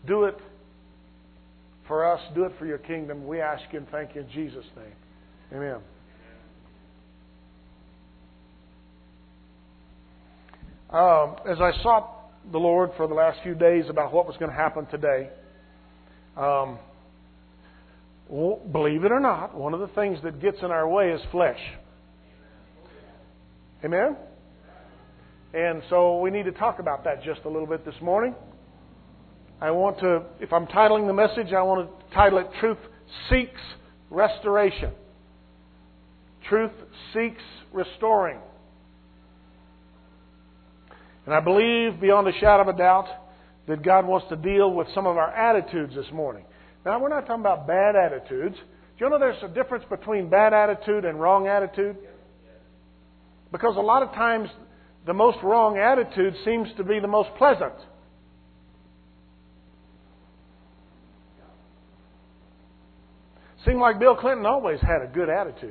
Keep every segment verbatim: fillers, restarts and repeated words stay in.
Do it for us. Do it for your kingdom. We ask you and thank you in Jesus' name. Amen. Um, as I sought the Lord for the last few days about what was going to happen today, um, believe it or not, one of the things that gets in our way is flesh. Amen? And so we need to talk about that just a little bit this morning. I want to, if I'm titling the message, I want to title it Truth Seeks Restoration. Truth seeks restoring. And I believe beyond a shadow of a doubt that God wants to deal with some of our attitudes this morning. Now, we're not talking about bad attitudes. Do you know there's a difference between bad attitude and wrong attitude? Because a lot of times the most wrong attitude seems to be the most pleasant. Seemed like Bill Clinton always had a good attitude.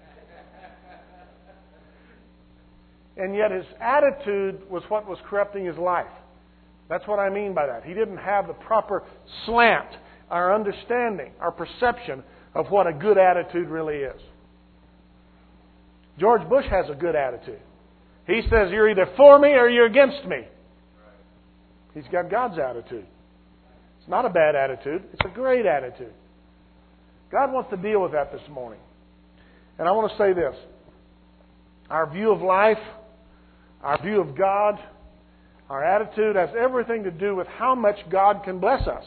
And yet his attitude was what was corrupting his life. That's what I mean by that. He didn't have the proper slant, our understanding, our perception of what a good attitude really is. George Bush has a good attitude. He says, you're either for me or you're against me. He's got God's attitude. It's not a bad attitude. It's a great attitude. God wants to deal with that this morning. And I want to say this. Our view of life, our view of God, our attitude has everything to do with how much God can bless us.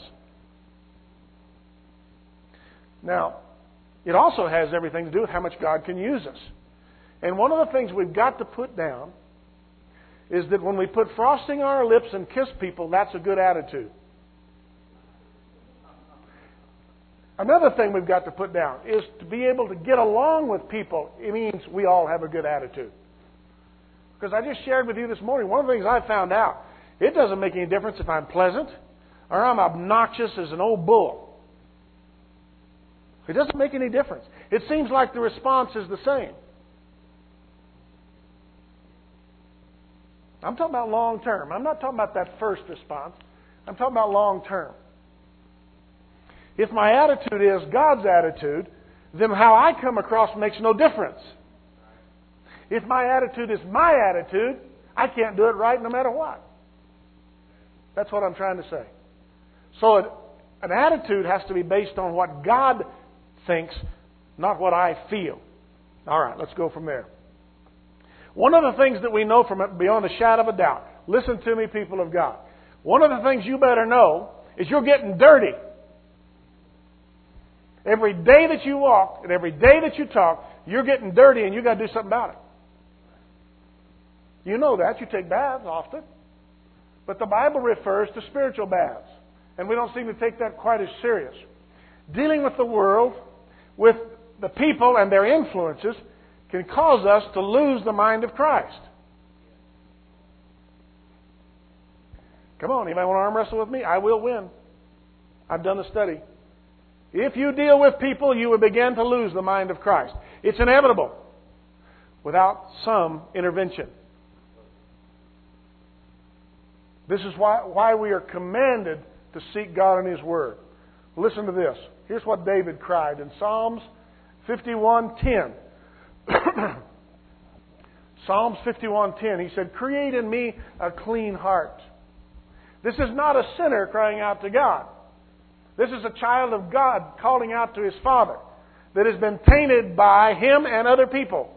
Now, it also has everything to do with how much God can use us. And one of the things we've got to put down is that when we put frosting on our lips and kiss people, that's a good attitude. Another thing we've got to put down is to be able to get along with people. It means we all have a good attitude. Because I just shared with you this morning, one of the things I found out, it doesn't make any difference if I'm pleasant or I'm obnoxious as an old bull. It doesn't make any difference. It seems like the response is the same. I'm talking about long term. I'm not talking about that first response. I'm talking about long term. If my attitude is God's attitude, then how I come across makes no difference. If my attitude is my attitude, I can't do it right no matter what. That's what I'm trying to say. So an attitude has to be based on what God thinks, not what I feel. All right, let's go from there. One of the things that we know from it beyond a shadow of a doubt, listen to me, people of God. One of the things you better know is you're getting dirty. Every day that you walk and every day that you talk, you're getting dirty and you've got to do something about it. You know that. You take baths often. But the Bible refers to spiritual baths. And we don't seem to take that quite as serious. Dealing with the world, with the people and their influences, can cause us to lose the mind of Christ. Come on, anybody want to arm wrestle with me? I will win. I've done the study. If you deal with people, you will begin to lose the mind of Christ. It's inevitable without some intervention. This is why, why we are commanded to seek God in His Word. Listen to this. Here's what David cried in Psalms fifty-one ten. Psalms fifty-one ten. He said, create in me a clean heart. This is not a sinner crying out to God. This is a child of God calling out to his Father that has been tainted by him and other people.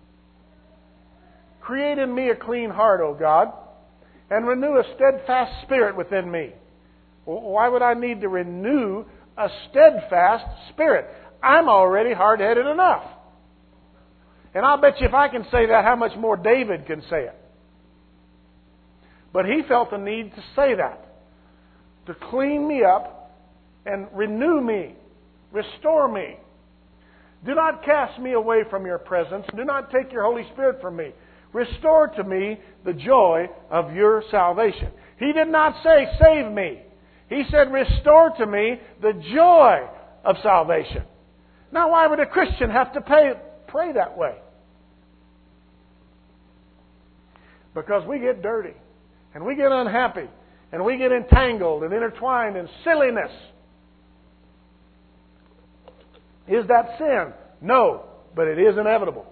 Create in me a clean heart, O God, and renew a steadfast spirit within me. Why would I need to renew a steadfast spirit? I'm already hard-headed enough. And I'll bet you if I can say that, how much more David can say it. But he felt the need to say that. To clean me up and renew me. Restore me. Do not cast me away from your presence. Do not take your Holy Spirit from me. Restore to me the joy of your salvation. He did not say, save me. He said, restore to me the joy of salvation. Now, why would a Christian have to pay, pray that way? Because we get dirty and we get unhappy and we get entangled and intertwined in silliness. Is that sin? No, but it is inevitable.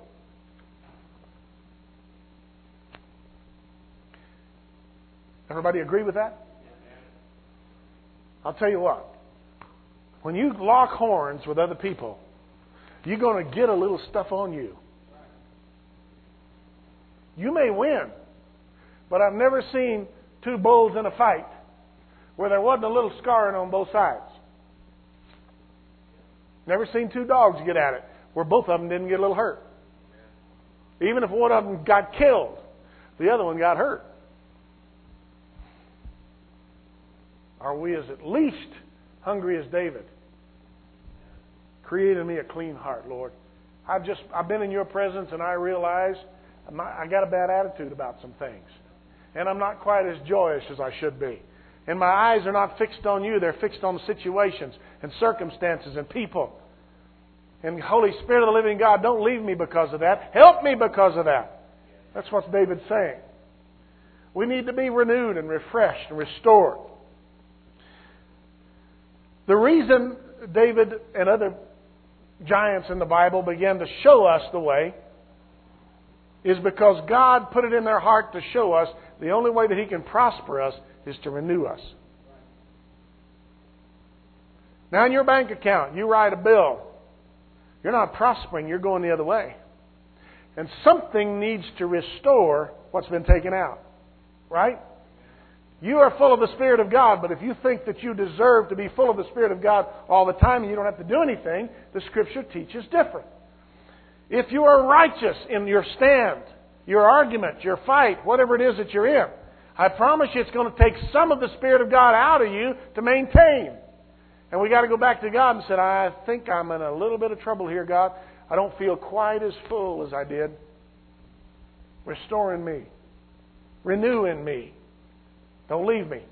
Everybody agree with that? I'll tell you what. When you lock horns with other people, you're going to get a little stuff on you. You may win, but I've never seen two bulls in a fight where there wasn't a little scarring on both sides. Never seen two dogs get at it where both of them didn't get a little hurt. Even if one of them got killed, the other one got hurt. Are we as at least hungry as David? Create in me a clean heart, Lord. I've just I've been in your presence and I realize I'm not, I got a bad attitude about some things. And I'm not quite as joyous as I should be. And my eyes are not fixed on you. They're fixed on situations and circumstances and people. And Holy Spirit of the living God, don't leave me because of that. Help me because of that. That's what David's saying. We need to be renewed and refreshed and restored. The reason David and other giants in the Bible began to show us the way is because God put it in their heart to show us the only way that He can prosper us is to renew us. Now in your bank account, you write a bill. You're not prospering, you're going the other way. And something needs to restore what's been taken out. Right? You are full of the Spirit of God, but if you think that you deserve to be full of the Spirit of God all the time and you don't have to do anything, the Scripture teaches different. If you are righteous in your stand, your argument, your fight, whatever it is that you're in, I promise you it's going to take some of the Spirit of God out of you to maintain. And we got to go back to God and say, I think I'm in a little bit of trouble here, God. I don't feel quite as full as I did. Restore in me. Renew in me. Don't leave me.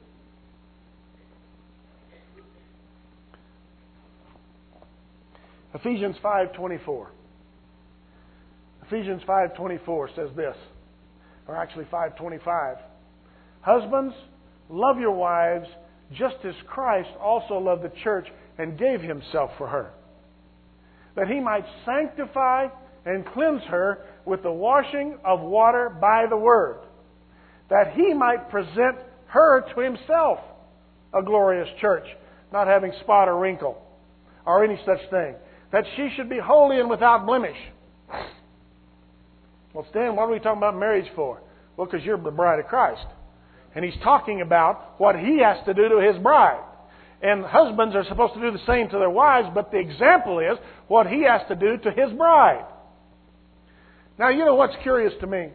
Ephesians five twenty-four. Ephesians five twenty-four says this, or actually five twenty-five. Husbands, love your wives just as Christ also loved the church and gave Himself for her, that He might sanctify and cleanse her with the washing of water by the Word, that He might present her to Himself a glorious church, not having spot or wrinkle or any such thing, that she should be holy and without blemish. Well, Stan, what are we talking about marriage for? Well, because you're the bride of Christ. And He's talking about what He has to do to His bride. And husbands are supposed to do the same to their wives, but the example is what He has to do to His bride. Now, you know what's curious to me?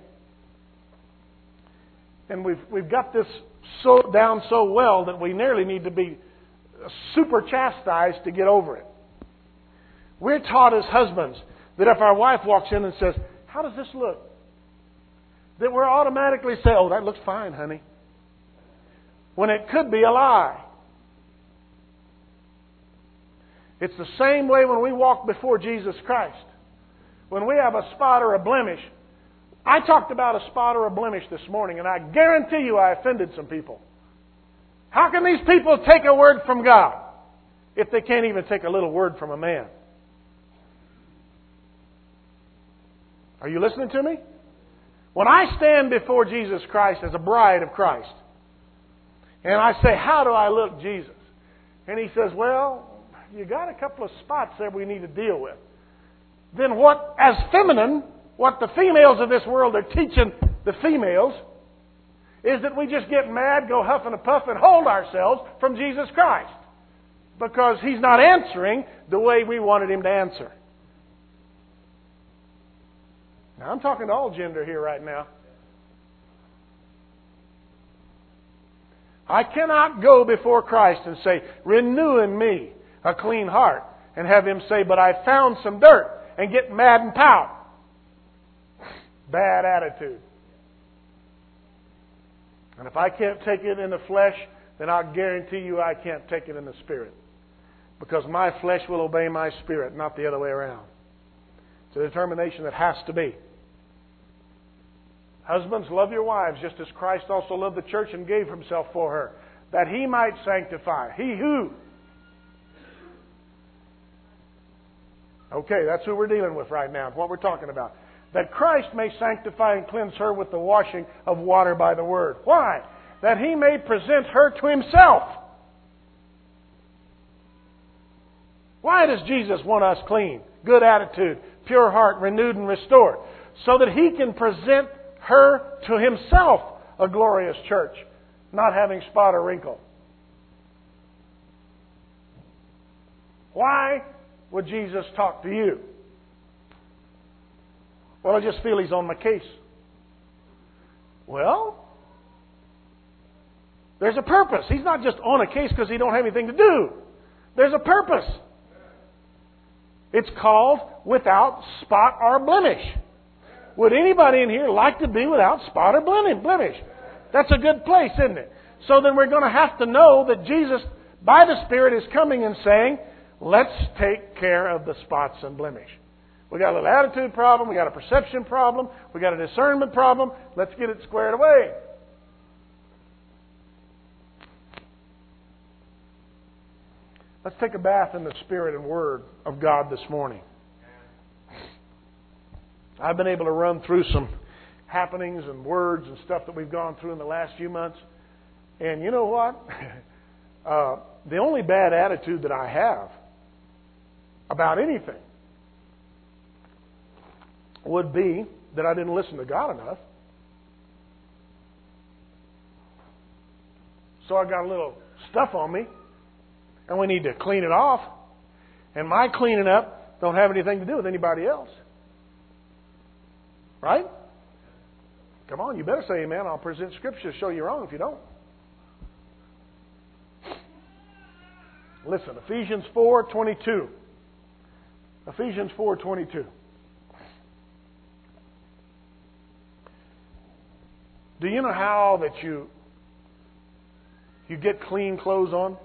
And we've we've got this so down so well that we nearly need to be super chastised to get over it. We're taught as husbands that if our wife walks in and says, how does this look? That we're automatically say, oh, that looks fine, honey. When it could be a lie. It's the same way when we walk before Jesus Christ. When we have a spot or a blemish. I talked about a spot or a blemish this morning, and I guarantee you I offended some people. How can these people take a word from God if they can't even take a little word from a man? Are you listening to me? When I stand before Jesus Christ as a bride of Christ, and I say, how do I look, Jesus? And He says, well, you got a couple of spots there we need to deal with. Then what, as feminine, what the females of this world are teaching the females is that we just get mad, go huff and a puff, and hold ourselves from Jesus Christ. Because He's not answering the way we wanted Him to answer. Now, I'm talking to all gender here right now. I cannot go before Christ and say, renew in me a clean heart, and have Him say, but I found some dirt, and get mad and pout. Bad attitude. And if I can't take it in the flesh, then I'll guarantee you I can't take it in the spirit. Because my flesh will obey my spirit, not the other way around. It's a determination that has to be. Husbands, love your wives, just as Christ also loved the church and gave Himself for her, that He might sanctify. He who? Okay, that's who we're dealing with right now. What we're talking about. That Christ may sanctify and cleanse her with the washing of water by the Word. Why? That He may present her to Himself. Why does Jesus want us clean, good attitude, pure heart, renewed and restored? So that He can present her to Himself, a glorious church, not having spot or wrinkle. Why would Jesus talk to you? Well, I just feel He's on my case. Well, there's a purpose. He's not just on a case because He don't have anything to do. There's a purpose. It's called without spot or blemish. Would anybody in here like to be without spot or blemish? That's a good place, isn't it? So then we're going to have to know that Jesus, by the Spirit, is coming and saying, let's take care of the spots and blemish. We got a little attitude problem. We got a perception problem. We got a discernment problem. Let's get it squared away. Let's take a bath in the Spirit and Word of God this morning. I've been able to run through some happenings and words and stuff that we've gone through in the last few months. And you know what? uh, the only bad attitude that I have about anything would be that I didn't listen to God enough. So I got a little stuff on me, and we need to clean it off. And my cleaning up don't have anything to do with anybody else. Right? Come on, you better say amen. I'll present Scripture to show you wrong if you don't. Listen, Ephesians four twenty-two. Ephesians four twenty-two. Do you know how that you you get clean clothes on?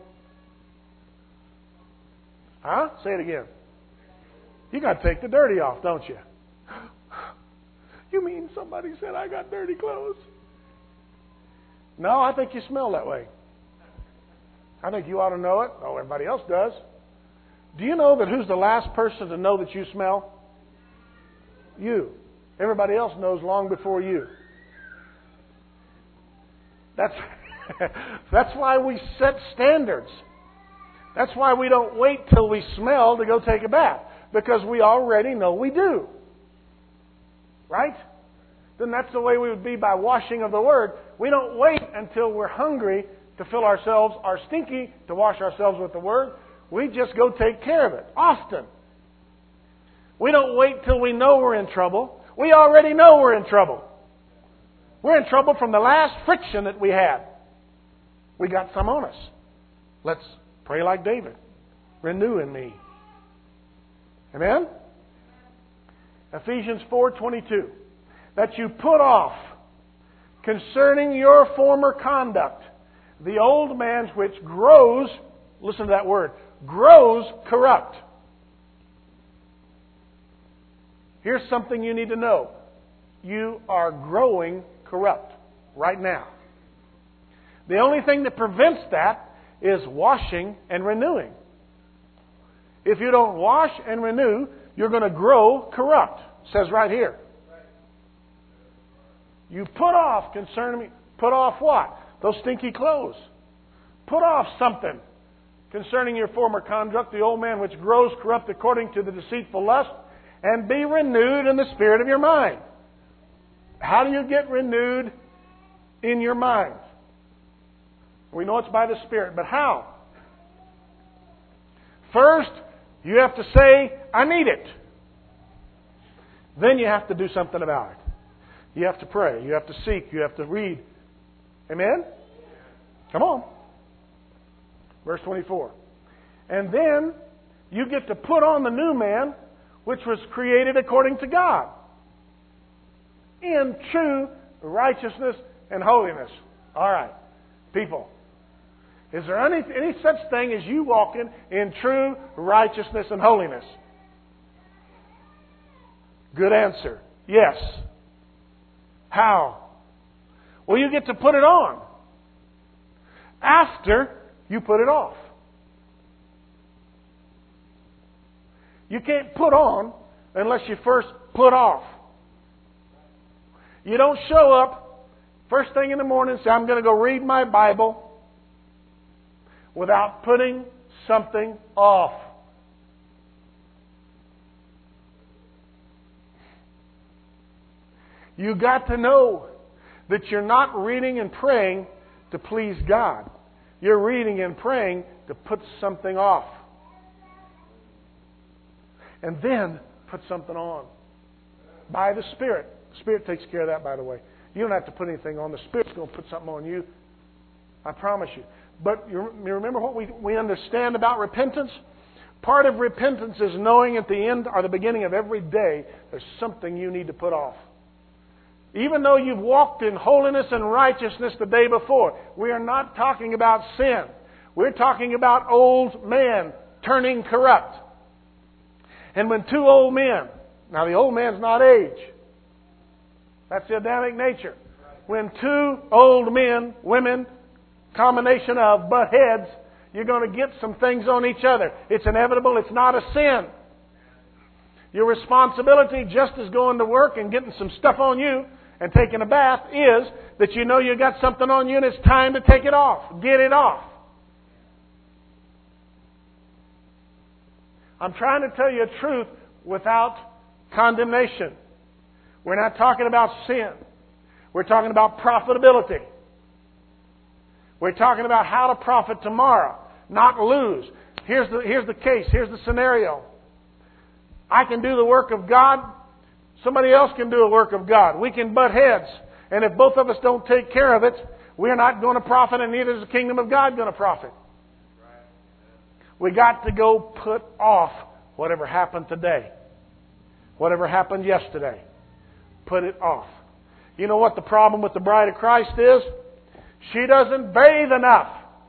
Huh? Say it again. You got to take the dirty off, don't you? You mean somebody said I got dirty clothes? No, I think you smell that way. I think you ought to know it. Oh, everybody else does. Do you know that who's the last person to know that you smell? You. Everybody else knows long before you. That's that's why we set standards. That's why we don't wait till we smell to go take a bath. Because we already know we do. Right? Then that's the way we would be by washing of the Word. We don't wait until we're hungry to fill ourselves, or stinky to wash ourselves with the Word. We just go take care of it. Often. We don't wait till we know we're in trouble. We already know we're in trouble. We're in trouble from the last friction that we had. We got some on us. Let's pray like David. Renew in me. Amen? Ephesians four twenty-two. That you put off concerning your former conduct the old man which grows, listen to that word, grows corrupt. Here's something you need to know. You are growing corrupt right now. The only thing that prevents that is washing and renewing. If you don't wash and renew, you're going to grow corrupt. It says right here. You put off concerning, put off what? Those stinky clothes. Put off something concerning your former conduct, the old man which grows corrupt according to the deceitful lust, and be renewed in the spirit of your mind. How do you get renewed in your mind? We know it's by the Spirit, but how? First, you have to say, I need it. Then you have to do something about it. You have to pray. You have to seek. You have to read. Amen? Come on. Verse twenty-four. And then you get to put on the new man, which was created according to God, in true righteousness and holiness. All right, people. Is there any, any such thing as you walking in true righteousness and holiness? Good answer. Yes. How? Well, you get to put it on after you put it off. You can't put on unless you first put off. You don't show up first thing in the morning and say, I'm going to go read my Bible without putting something off. You got to know that you're not reading and praying to please God. You're reading and praying to put something off. And then put something on. By the Spirit. The Spirit takes care of that, by the way. You don't have to put anything on. The Spirit's going to put something on you. I promise you. But you remember what we, we understand about repentance? Part of repentance is knowing at the end or the beginning of every day there's something you need to put off. Even though you've walked in holiness and righteousness the day before, we are not talking about sin. We're talking about old men turning corrupt. And when two old men, now the old man's not age. That's the Adamic nature. When two old men, women, combination of butt heads, you're going to get some things on each other. It's inevitable. It's not a sin. Your responsibility, just as going to work and getting some stuff on you and taking a bath, is that you know you got something on you and it's time to take it off. Get it off. I'm trying to tell you a truth without condemnation. We're not talking about sin. We're talking about profitability. We're talking about how to profit tomorrow, not lose. Here's the, here's the case. Here's the scenario. I can do the work of God. Somebody else can do the work of God. We can butt heads. And if both of us don't take care of it, we're not going to profit, and neither is the kingdom of God going to profit. We got to go put off whatever happened today. Whatever happened yesterday. Put it off. You know what the problem with the bride of Christ is? She doesn't bathe enough.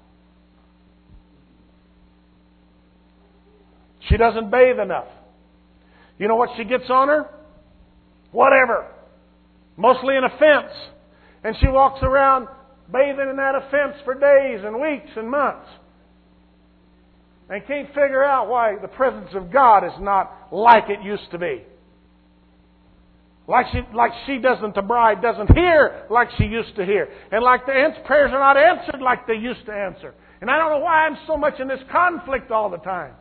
She doesn't bathe enough. You know what she gets on her? Whatever. Mostly an offense. And she walks around bathing in that offense for days and weeks and months. And can't figure out why the presence of God is not like it used to be. Like she, like she doesn't, the bride doesn't hear like she used to hear. And like the prayers are not answered like they used to answer. And I don't know why I'm so much in this conflict all the time.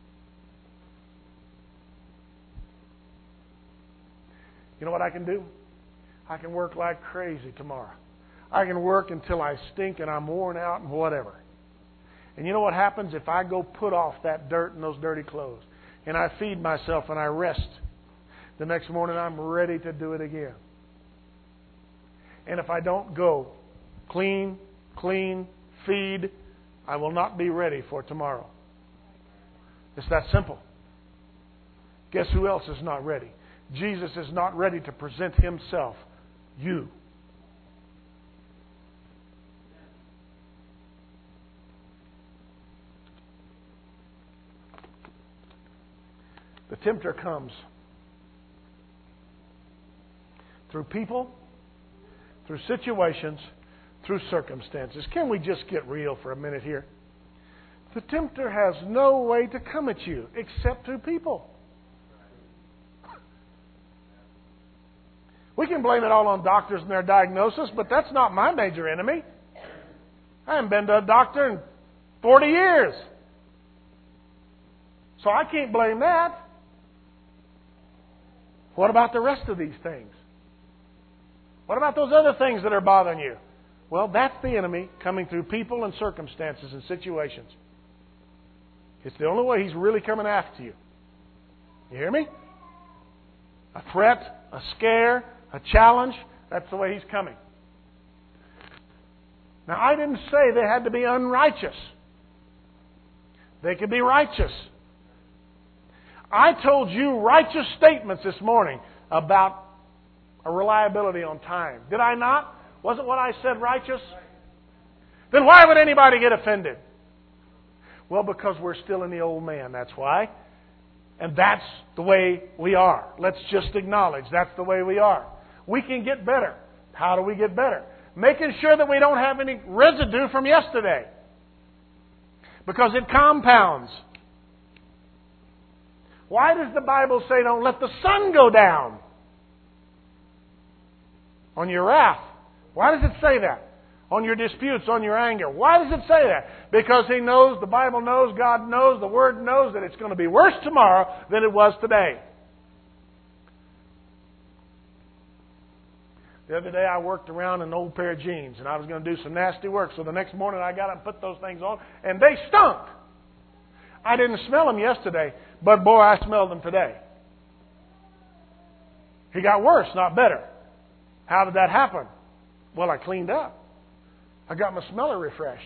You know what I can do? I can work like crazy tomorrow. I can work until I stink and I'm worn out and whatever. And you know what happens if I go put off that dirt and those dirty clothes and I feed myself and I rest? The next morning I'm ready to do it again. And if I don't go clean, clean, feed, I will not be ready for tomorrow. It's that simple. Guess who else is not ready? Jesus is not ready to present Himself. You. The tempter comes through people, through situations, through circumstances. Can we just get real for a minute here? The tempter has no way to come at you except through people. We can blame it all on doctors and their diagnosis, but that's not my major enemy. I haven't been to a doctor in forty years. So I can't blame that. What about the rest of these things? What about those other things that are bothering you? Well, that's the enemy coming through people and circumstances and situations. It's the only way he's really coming after you. You hear me? A threat, a scare, a challenge, that's the way he's coming. Now, I didn't say they had to be unrighteous. They could be righteous. I told you righteous statements this morning about a reliability on time. Did I not? Wasn't what I said righteous? Then why would anybody get offended? Well, because we're still in the old man, that's why. And that's the way we are. Let's just acknowledge that's the way we are. We can get better. How do we get better? Making sure that we don't have any residue from yesterday. Because it compounds. Why does the Bible say don't let the sun go down on your wrath? Why does it say that? On your disputes, on your anger. Why does it say that? Because He knows, the Bible knows, God knows, the Word knows that it's going to be worse tomorrow than it was today. The other day I worked around an old pair of jeans and I was going to do some nasty work. So the next morning I got up and put those things on and they stunk. I didn't smell them yesterday, but boy, I smelled them today. It got worse, not better. How did that happen? Well, I cleaned up. I got my smeller refreshed.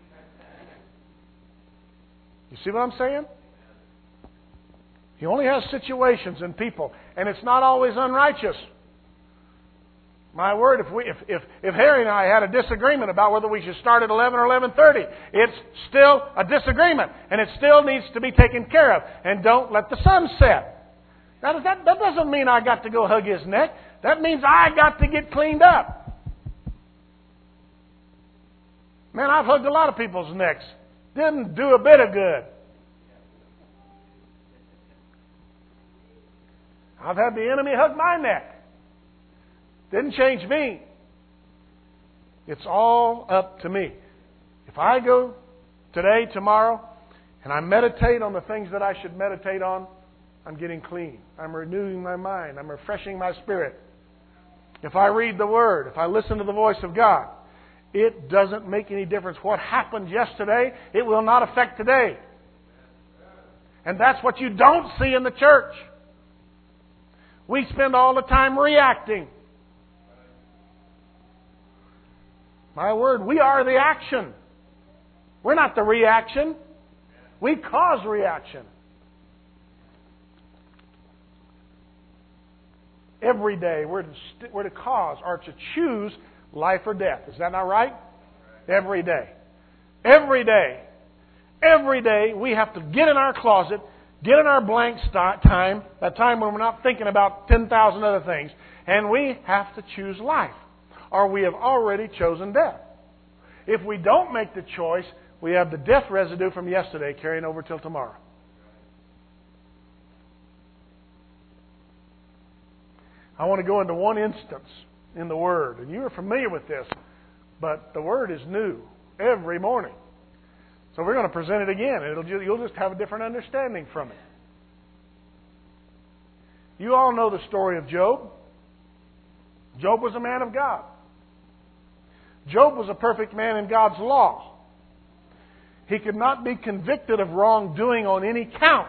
You see what I'm saying? He only has situations and people, and it's not always unrighteous. My word, if we, if, if, if Harry and I had a disagreement about whether we should start at eleven or eleven thirty, it's still a disagreement, and it still needs to be taken care of. And don't let the sun set. Now, that, that doesn't mean I got to go hug his neck. That means I got to get cleaned up. Man, I've hugged a lot of people's necks. Didn't do a bit of good. I've had the enemy hug my neck. Didn't change me. It's all up to me. If I go today, tomorrow, and I meditate on the things that I should meditate on, I'm getting clean. I'm renewing my mind. I'm refreshing my spirit. If I read the Word, if I listen to the voice of God, it doesn't make any difference. What happened yesterday, it will not affect today. And that's what you don't see in the church. We spend all the time reacting. My word, we are the action. We're not the reaction. We cause reaction. Every day we're to, st- we're to cause or to choose life or death. Is that not right? Every day. Every day. Every day we have to get in our closet, get in our blank st- time, that time when we're not thinking about ten thousand other things, and we have to choose life. Or we have already chosen death. If we don't make the choice, we have the death residue from yesterday carrying over till tomorrow. I want to go into one instance in the Word, and you are familiar with this, but the Word is new every morning. So we're going to present it again. It'll just, you'll just have a different understanding from it. You all know the story of Job. Job was a man of God. Job was a perfect man in God's law. He could not be convicted of wrongdoing on any count.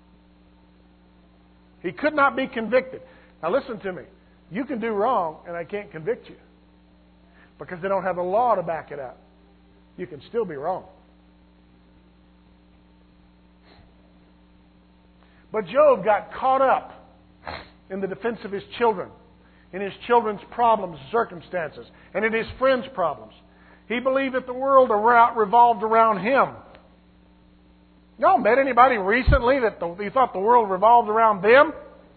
He could not be convicted. Now listen to me. You can do wrong and I can't convict you. Because they don't have the law to back it up. You can still be wrong. But Job got caught up in the defense of his children, in his children's problems, circumstances, and in his friends' problems. He believed that the world revolved around him. Y'all met anybody recently that the, you thought the world revolved around them?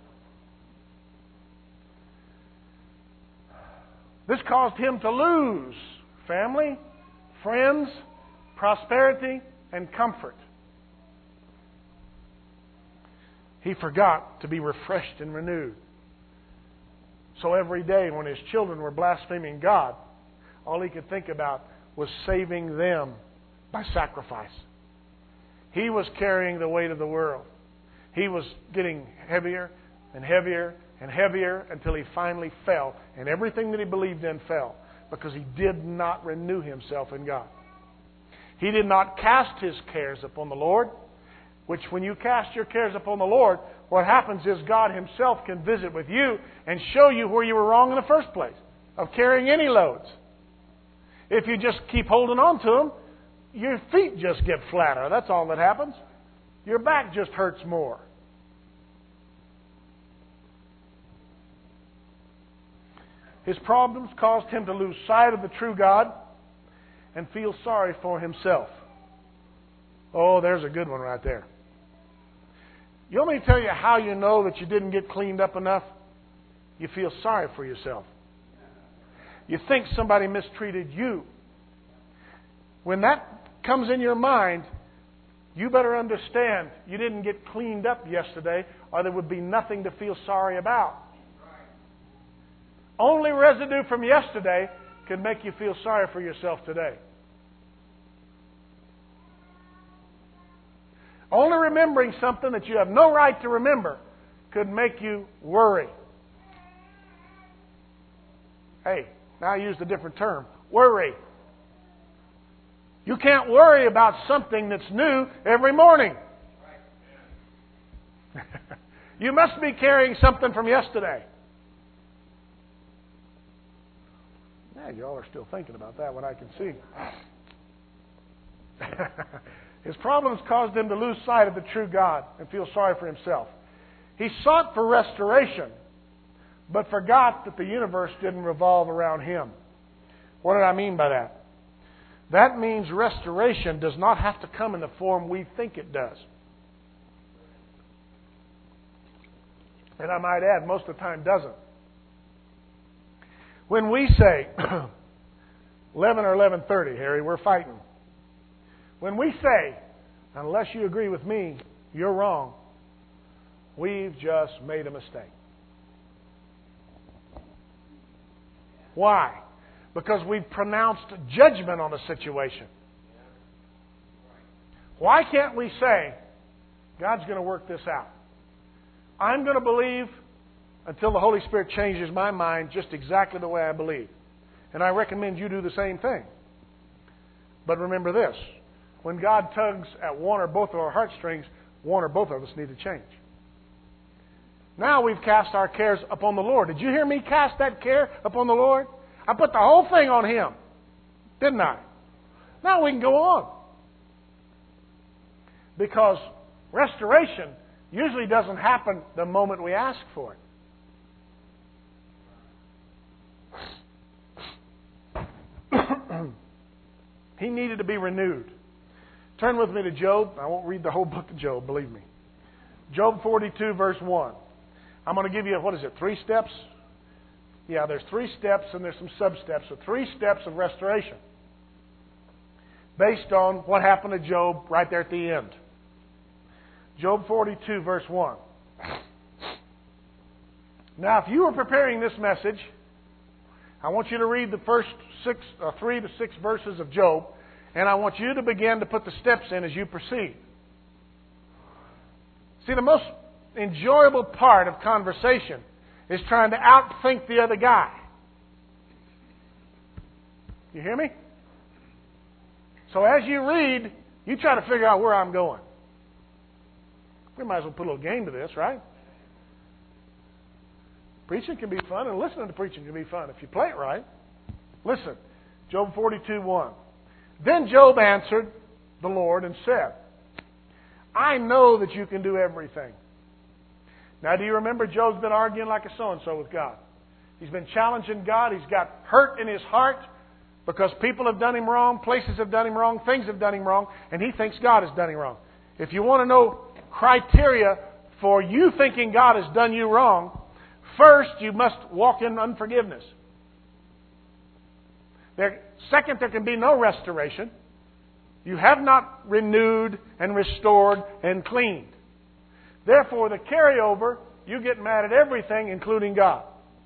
This caused him to lose family, friends, prosperity, and comfort. He forgot to be refreshed and renewed. So every day when his children were blaspheming God, all he could think about was saving them by sacrifice. He was carrying the weight of the world. He was getting heavier and heavier and heavier until he finally fell. And everything that he believed in fell because he did not renew himself in God. He did not cast his cares upon the Lord, which when you cast your cares upon the Lord, what happens is God Himself can visit with you and show you where you were wrong in the first place of carrying any loads. If you just keep holding on to them, your feet just get flatter. That's all that happens. Your back just hurts more. His problems caused him to lose sight of the true God and feel sorry for himself. Oh, there's a good one right there. You want me to tell you how you know that you didn't get cleaned up enough? You feel sorry for yourself. You think somebody mistreated you. When that comes in your mind, you better understand you didn't get cleaned up yesterday, or there would be nothing to feel sorry about. Only residue from yesterday can make you feel sorry for yourself today. Only remembering something that you have no right to remember could make you worry. Hey, now I used a different term. Worry. You can't worry about something that's new every morning. You must be carrying something from yesterday. Yeah, y'all are still thinking about that, what I can see. His problems caused him to lose sight of the true God and feel sorry for himself. He sought for restoration, but forgot that the universe didn't revolve around him. What did I mean by that? That means restoration does not have to come in the form we think it does. And I might add, most of the time doesn't. When we say, eleven or eleven thirty, Harry, we're fighting. When we say, unless you agree with me, you're wrong, we've just made a mistake. Why? Because we've pronounced judgment on a situation. Why can't we say, God's going to work this out? I'm going to believe until the Holy Spirit changes my mind just exactly the way I believe. And I recommend you do the same thing. But remember this. When God tugs at one or both of our heartstrings, one or both of us need to change. Now we've cast our cares upon the Lord. Did you hear me cast that care upon the Lord? I put the whole thing on Him. Didn't I? Now we can go on. Because restoration usually doesn't happen the moment we ask for it. He needed to be renewed. Turn with me to Job. I won't read the whole book of Job, believe me. Job forty-two, verse one. I'm going to give you, what is it, three steps? Yeah, there's three steps and there's some sub-steps. So three steps of restoration based on what happened to Job right there at the end. Job forty-two, verse one. Now, if you were preparing this message, I want you to read the first six, uh, three to six verses of Job, and I want you to begin to put the steps in as you proceed. See, the most enjoyable part of conversation is trying to outthink the other guy. You hear me? So as you read, you try to figure out where I'm going. We might as well put a little game to this, right? Preaching can be fun, and listening to preaching can be fun if you play it right. Listen, Job forty-two, one. Then Job answered the Lord and said, I know that you can do everything. Now, do you remember Job's been arguing like a so-and-so with God? He's been challenging God. He's got hurt in his heart because people have done him wrong, places have done him wrong, things have done him wrong, and he thinks God has done him wrong. If you want to know criteria for you thinking God has done you wrong, first, you must walk in unforgiveness. There, second, there can be no restoration. You have not renewed and restored and cleaned. Therefore, the carryover, you get mad at everything, including God.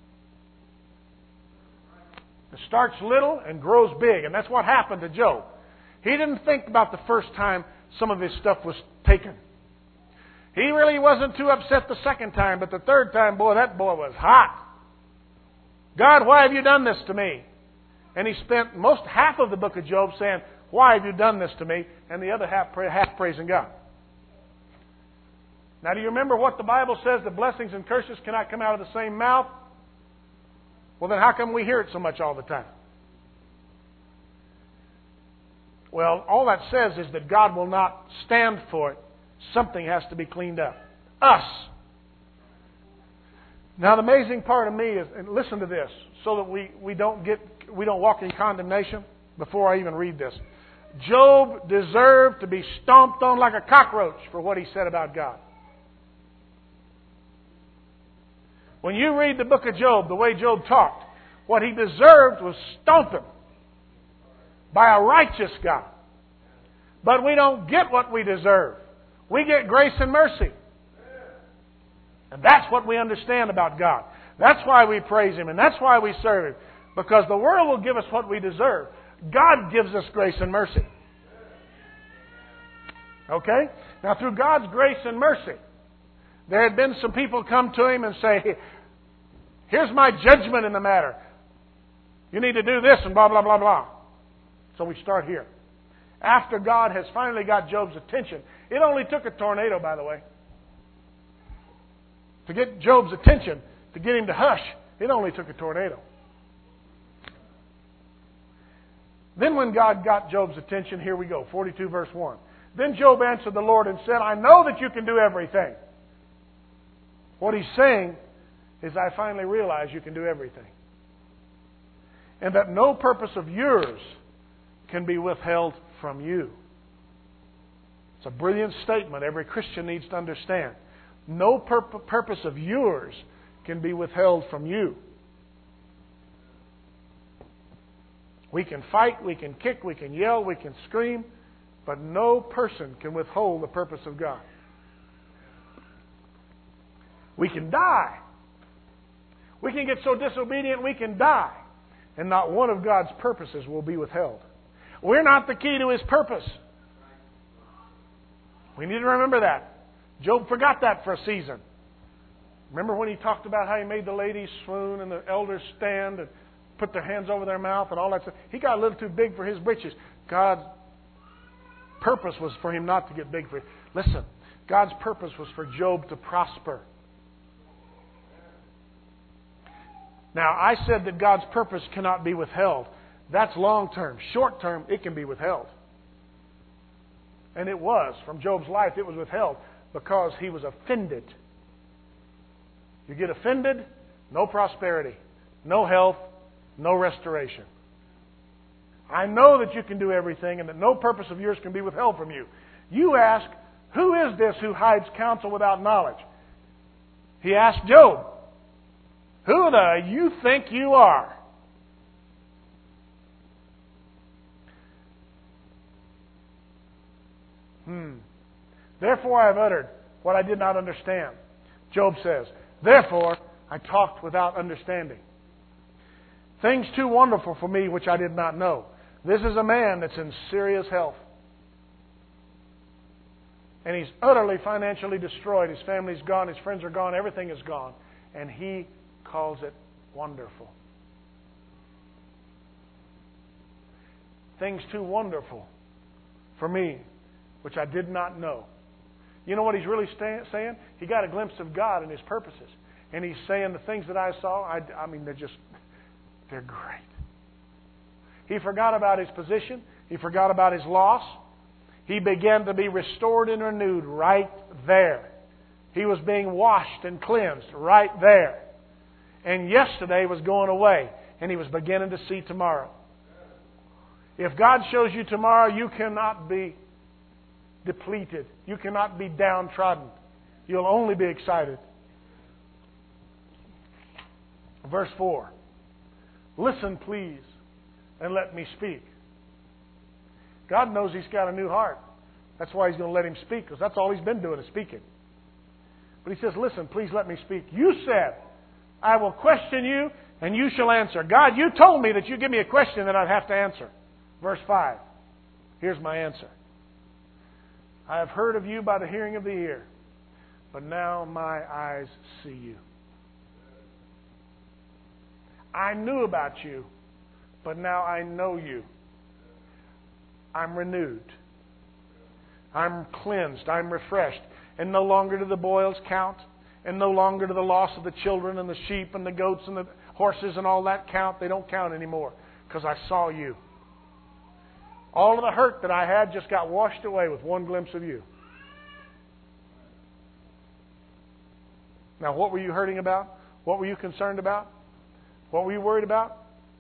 It starts little and grows big, and that's what happened to Job. He didn't think about the first time some of his stuff was taken. He really wasn't too upset the second time, but the third time, boy, that boy was hot. God, why have you done this to me? And he spent most half of the book of Job saying, why have you done this to me? And the other half, half praising God. Now, do you remember what the Bible says, that blessings and curses cannot come out of the same mouth? Well, then how come we hear it so much all the time? Well, all that says is that God will not stand for it. Something has to be cleaned up. Us. Now, the amazing part of me is, and listen to this, so that we, we don't get we don't walk in condemnation before I even read this. Job deserved to be stomped on like a cockroach for what he said about God. When you read the book of Job, the way Job talked, What he deserved was stomping by a righteous God. But we don't get what we deserve. We get grace and mercy. And that's what we understand about God. That's why we praise Him and that's why we serve Him. Because the world will give us what we deserve. God gives us grace and mercy. Okay? Now through God's grace and mercy, there had been some people come to Him and say, here's my judgment in the matter. You need to do this and blah, blah, blah, blah. So we start here. After God has finally got Job's attention, it only took a tornado, by the way. To get Job's attention, to get him to hush, it only took a tornado. Then when God got Job's attention, here we go, forty-two verse one. Then Job answered the Lord and said, I know that you can do everything. What he's saying is, I finally realize you can do everything. And that no purpose of yours can be withheld from you. It's a brilliant statement every Christian needs to understand. No pur- purpose of yours can be withheld from you. We can fight, we can kick, we can yell, we can scream, but no person can withhold the purpose of God. We can die. We can get so disobedient we can die. And not one of God's purposes will be withheld. We're not the key to His purpose. We need to remember that. Job forgot that for a season. Remember when he talked about how he made the ladies swoon and the elders stand and put their hands over their mouth and all that stuff? He got a little too big for his britches. God's purpose was for him not to get big for him. Listen, God's purpose was for Job to prosper. Now, I said that God's purpose cannot be withheld. That's long term. Short term, it can be withheld. And it was. From Job's life, it was withheld because he was offended. You get offended, no prosperity, no health, no restoration. I know that you can do everything and that no purpose of yours can be withheld from you. You ask, who is this who hides counsel without knowledge? He asked Job, who the you think you are? Hmm. Therefore I have uttered what I did not understand. Job says, therefore I talked without understanding. Things too wonderful for me which I did not know. This is a man that's in serious health. And he's utterly financially destroyed. His family's gone, his friends are gone, everything is gone. And he calls it wonderful. Things too wonderful for me which I did not know. You know what he's really sta- saying? He got a glimpse of God and His purposes. And he's saying the things that I saw, I, I mean, they're just, they're great. He forgot about his position. He forgot about his loss. He began to be restored and renewed right there. He was being washed and cleansed right there. And yesterday was going away, and he was beginning to see tomorrow. If God shows you tomorrow, you cannot be depleted. You cannot be downtrodden. You'll only be excited. Verse four. Listen, please, and let me speak. God knows he's got a new heart. That's why he's going to let him speak, because that's all he's been doing is speaking. But he says, listen, please let me speak. You said, I will question you, and you shall answer. God, you told me that you give me a question that I'd have to answer. Verse five. Here's my answer. I have heard of you by the hearing of the ear, but now my eyes see you. I knew about you, but now I know you. I'm renewed. I'm cleansed. I'm refreshed. And no longer do the boils count. And no longer do the loss of the children and the sheep and the goats and the horses and all that count. They don't count anymore because I saw you. All of the hurt that I had just got washed away with one glimpse of you. Now, what were you hurting about? What were you concerned about? What were you worried about?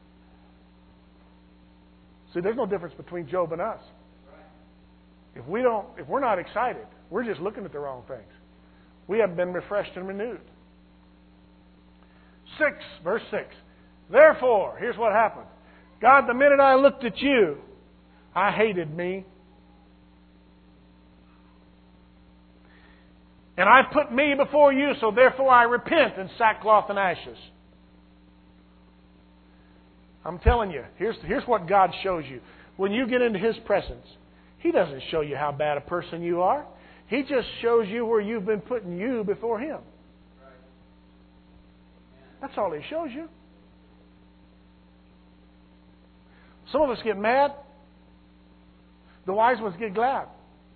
See, there's no difference between Job and us. If we don't, if we're not excited, we're just looking at the wrong things. We haven't been refreshed and renewed. Six, verse six. Therefore, here's what happened. God, the minute I looked at you, I hated me. And I put me before you, so therefore I repent in sackcloth and ashes. I'm telling you, here's, here's what God shows you. When you get into His presence, He doesn't show you how bad a person you are. He just shows you where you've been putting you before Him. That's all He shows you. Some of us get mad. The wise ones get glad.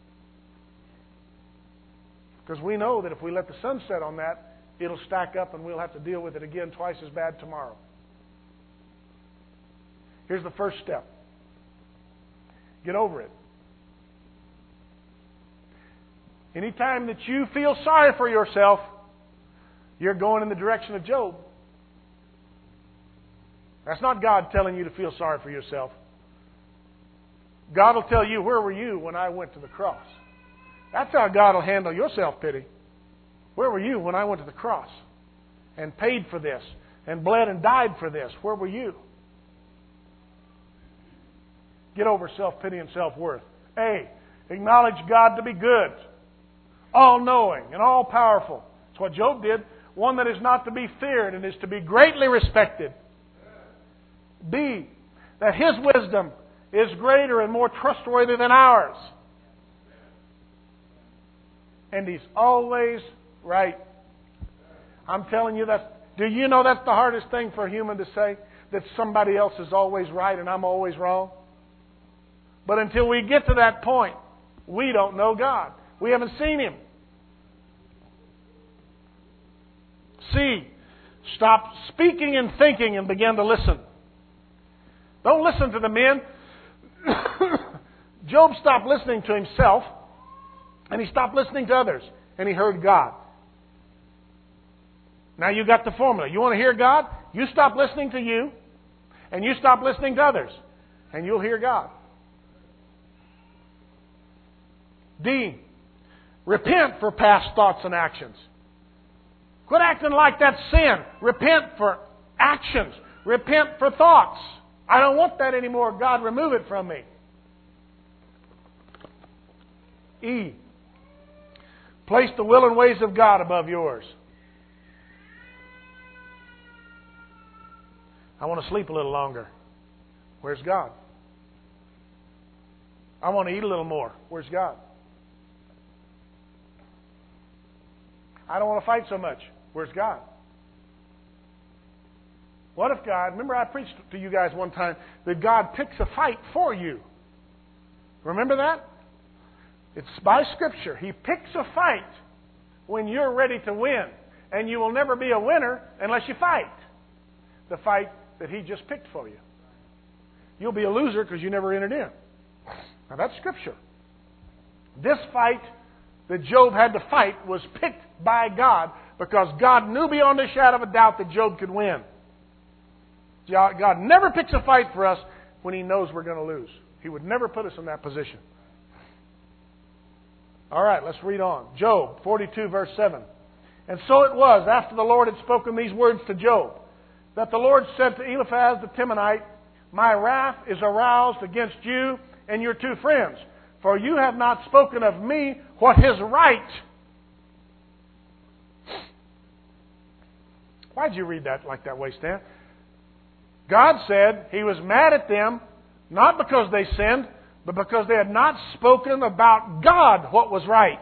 Because we know that if we let the sun set on that, it'll stack up and we'll have to deal with it again twice as bad tomorrow. Here's the first step. Get over it. Anytime that you feel sorry for yourself, you're going in the direction of Job. That's not God telling you to feel sorry for yourself. God will tell you, where were you when I went to the cross? That's how God will handle your self-pity. Where were you when I went to the cross and paid for this and bled and died for this? Where were you? Get over self-pity and self-worth. A, acknowledge God to be good, all-knowing and all-powerful. That's what Job did. One that is not to be feared and is to be greatly respected. B, that His wisdom is greater and more trustworthy than ours. And He's always right. I'm telling you that. Do you know that's the hardest thing for a human to say? That somebody else is always right and I'm always wrong? But until we get to that point, we don't know God. We haven't seen Him. C, stop speaking and thinking and begin to listen. Don't listen to the men. Job stopped listening to himself, and he stopped listening to others, and he heard God. Now you got the formula. You want to hear God? You stop listening to you, and you stop listening to others, and you'll hear God. D, repent for past thoughts and actions. Quit acting like that's sin. Repent for actions. Repent for thoughts. I don't want that anymore. God, remove it from me. E, place the will and ways of God above yours. I want to sleep a little longer. Where's God? I want to eat a little more. Where's God? I don't want to fight so much. Where's God? What if God, remember I preached to you guys one time that God picks a fight for you. Remember that? It's by Scripture. He picks a fight when you're ready to win. And you will never be a winner unless you fight the fight that He just picked for you. You'll be a loser because you never entered in. Now that's Scripture. This fight that Job had to fight was picked by God because God knew beyond a shadow of a doubt that Job could win. God never picks a fight for us when He knows we're going to lose. He would never put us in that position. All right, let's read on. Job forty-two, verse seven. And so it was, after the Lord had spoken these words to Job, that the Lord said to Eliphaz the Temanite, My wrath is aroused against you and your two friends, for you have not spoken of me what is right. Why'd you read that like that way, Stan? God said He was mad at them, not because they sinned, but because they had not spoken about God what was right.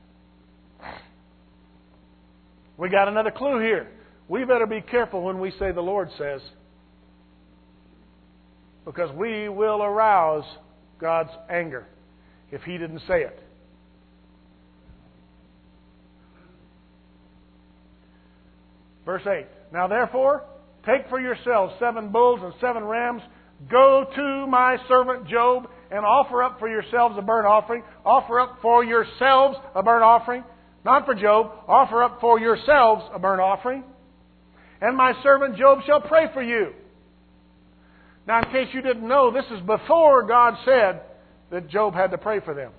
We got another clue here. We better be careful when we say the Lord says, because we will arouse God's anger if He didn't say it. Verse eight. Now therefore, take for yourselves seven bulls and seven rams. Go to my servant Job and offer up for yourselves a burnt offering. Offer up for yourselves a burnt offering. Not for Job. Offer up for yourselves a burnt offering. And my servant Job shall pray for you. Now, in case you didn't know, this is before God said that Job had to pray for them.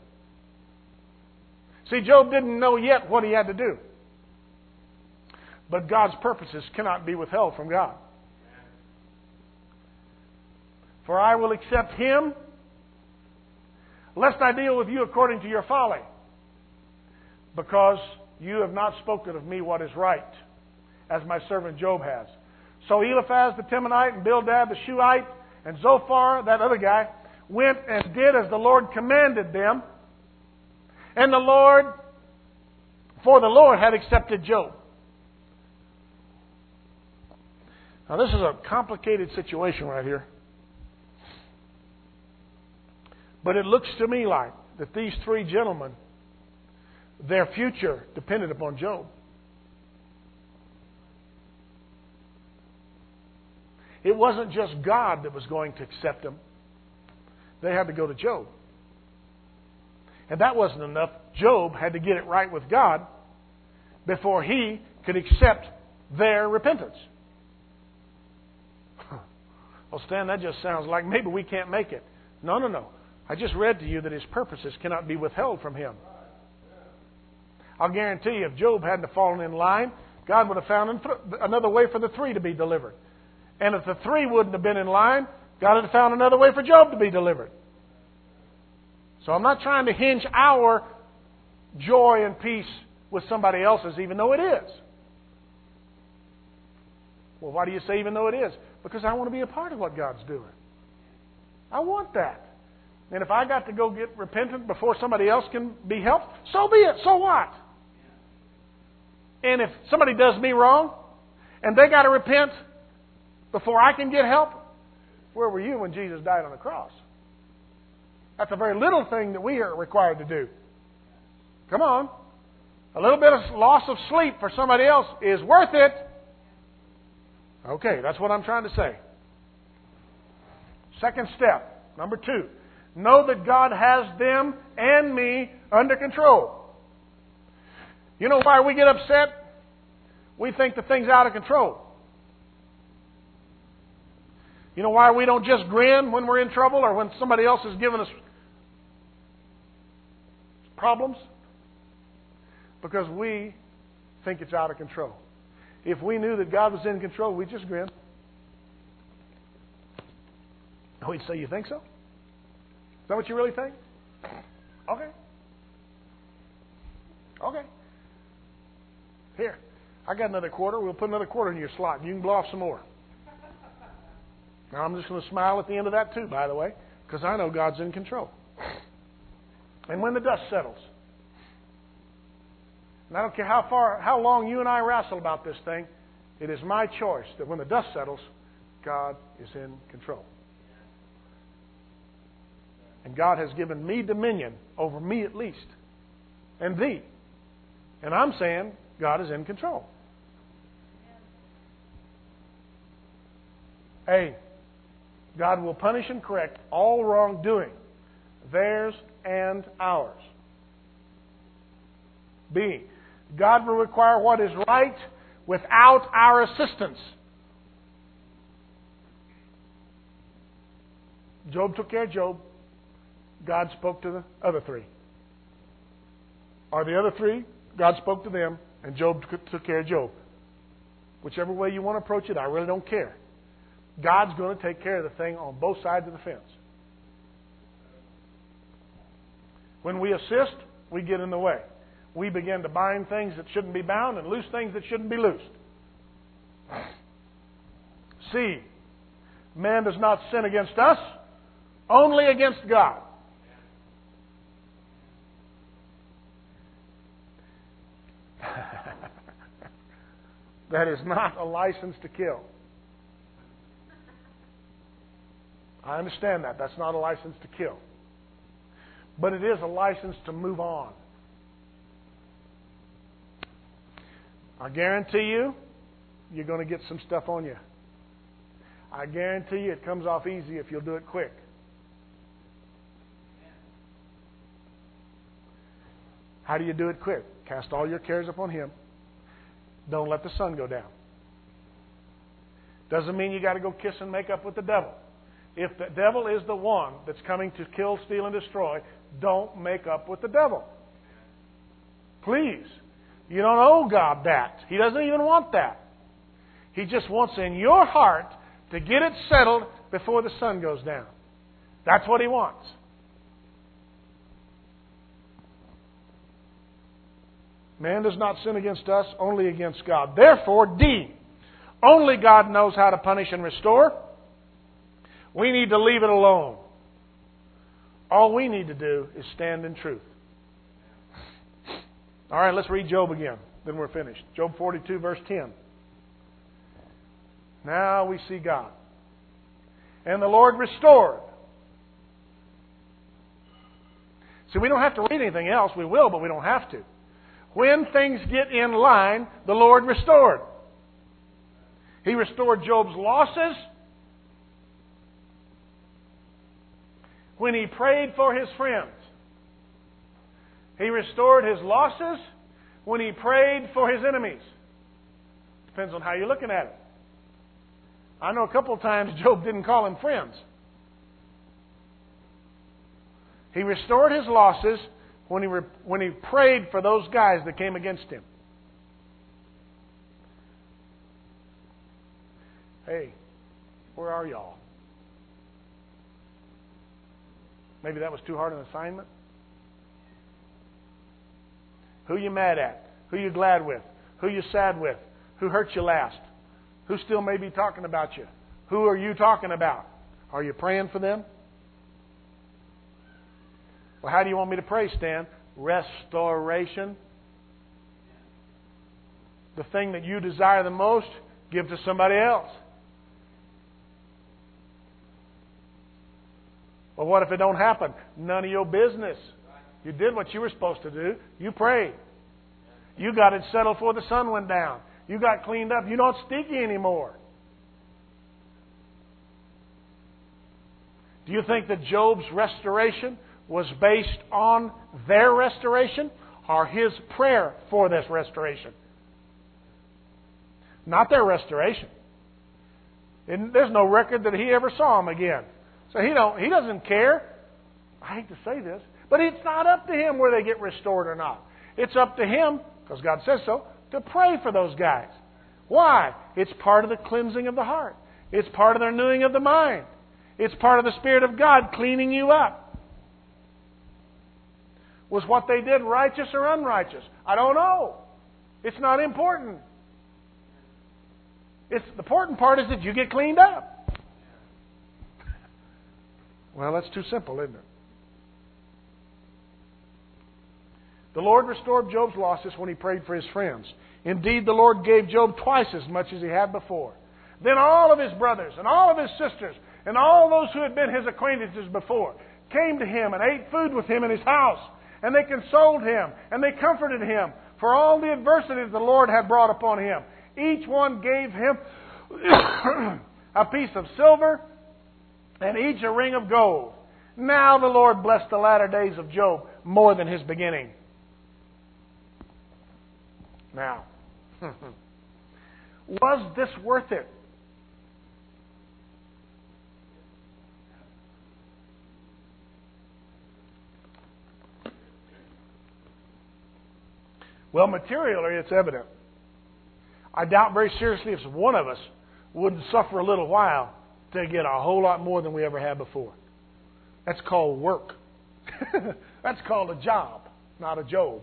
See, Job didn't know yet what he had to do. But God's purposes cannot be withheld from God. For I will accept him, lest I deal with you according to your folly, because you have not spoken of me what is right, as my servant Job has. So Eliphaz the Temanite and Bildad the Shuhite and Zophar, that other guy, went and did as the Lord commanded them. And the Lord, for the Lord had accepted Job. Now this is a complicated situation right here. But it looks to me like that these three gentlemen, their future depended upon Job. It wasn't just God that was going to accept them. They had to go to Job. And that wasn't enough. Job had to get it right with God before he could accept their repentance. Well, Stan, that just sounds like maybe we can't make it. No, no, no. I just read to you that his purposes cannot be withheld from him. I'll guarantee you, if Job hadn't fallen in line, God would have found another way for the three to be delivered. And if the three wouldn't have been in line, God would have found another way for Job to be delivered. So I'm not trying to hinge our joy and peace with somebody else's, even though it is. Well, why do you say even though it is? Because I want to be a part of what God's doing. I want that. And if I got to go get repentant before somebody else can be helped, so be it. So what? And if somebody does me wrong and they got to repent before I can get help, where were you when Jesus died on the cross? That's a very little thing that we are required to do. Come on. A little bit of loss of sleep for somebody else is worth it. Okay, that's what I'm trying to say. Second step, number two. Know that God has them and me under control. You know why we get upset? We think the thing's out of control. You know why we don't just grin when we're in trouble or when somebody else is giving us problems? Because we think it's out of control. If we knew that God was in control, we'd just grin. We'd say, you think so? Is that what you really think? Okay. Okay. Here, I got another quarter. We'll put another quarter in your slot and you can blow off some more. Now, I'm just going to smile at the end of that too, by the way, because I know God's in control. And when the dust settles, and I don't care how far, how long you and I wrestle about this thing, it is my choice that when the dust settles, God is in control. And God has given me dominion over me at least, and thee. And I'm saying God is in control. A, God will punish and correct all wrongdoing, theirs and ours. B, God will require what is right without our assistance. Job took care of Job. God spoke to the other three. Or the other three, God spoke to them, and Job took care of Job. Whichever way you want to approach it, I really don't care. God's going to take care of the thing on both sides of the fence. When we assist, we get in the way. We begin to bind things that shouldn't be bound and loose things that shouldn't be loosed. C, man does not sin against us, only against God. That is not a license to kill. I understand that. That's not a license to kill. But it is a license to move on. I guarantee you, you're going to get some stuff on you. I guarantee you it comes off easy if you'll do it quick. How do you do it quick? Cast all your cares upon Him. Don't let the sun go down. Doesn't mean you got to go kiss and make up with the devil. If the devil is the one that's coming to kill, steal, and destroy, don't make up with the devil. Please. You don't owe God that. He doesn't even want that. He just wants in your heart to get it settled before the sun goes down. That's what He wants. Man does not sin against us, only against God. Therefore, D, only God knows how to punish and restore. We need to leave it alone. All we need to do is stand in truth. All right, let's read Job again. Then we're finished. Job forty-two, verse ten. Now we see God. And the Lord restored. See, we don't have to read anything else. We will, but we don't have to. When things get in line, the Lord restored. He restored Job's losses. When he prayed for his friends. He restored his losses when he prayed for his enemies. Depends on how you're looking at it. I know a couple of times Job didn't call them friends. He restored his losses when he, re- when he prayed for those guys that came against him. Hey, where are y'all? Maybe that was too hard an assignment. Who you mad at? Who you glad with? Who you sad with? Who hurt you last? Who still may be talking about you? Who are you talking about? Are you praying for them? Well, how do you want me to pray, Stan? Restoration. The thing that you desire the most, give to somebody else. Well, what if it don't happen? None of your business. You did what you were supposed to do. You prayed. You got it settled before the sun went down. You got cleaned up. You're not stinky anymore. Do you think that Job's restoration was based on their restoration or his prayer for this restoration? Not their restoration. And there's no record that he ever saw him again. So he don't. He doesn't care. I hate to say this, but it's not up to him where they get restored or not. It's up to him, because God says so, to pray for those guys. Why? It's part of the cleansing of the heart. It's part of the renewing of the mind. It's part of the Spirit of God cleaning you up. Was what they did righteous or unrighteous? I don't know. It's not important. It's the important part is that you get cleaned up. Well, that's too simple, isn't it? The Lord restored Job's losses when he prayed for his friends. Indeed, the Lord gave Job twice as much as he had before. Then all of his brothers and all of his sisters and all those who had been his acquaintances before came to him and ate food with him in his house. And they consoled him and they comforted him for all the adversities the Lord had brought upon him. Each one gave him a piece of silver and each a ring of gold. Now the Lord blessed the latter days of Job more than his beginning. Now, was this worth it? Well, materially, it's evident. I doubt very seriously if one of us wouldn't suffer a little while to get a whole lot more than we ever had before. That's called work. That's called a job, not a Job.